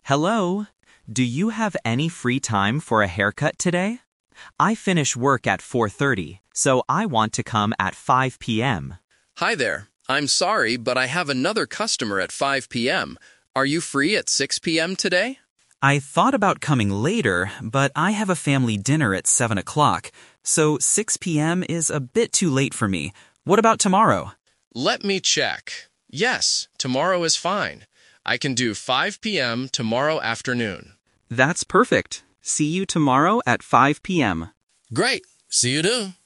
Hello. Do you have any free time for a haircut today? I finish work at 4:30, so I want to come at 5 p.m. Hi there. I'm sorry, but I have another customer at 5 p.m. Are you free at 6 p.m. today? I thought about coming later, but I have a family dinner at 7 o'clock, so 6 p.m. is a bit too late for me. What about tomorrow? Let me check. Yes, tomorrow is fine. I can do 5 p.m. tomorrow afternoon. That's perfect. See you tomorrow at 5 p.m. Great. See you soon.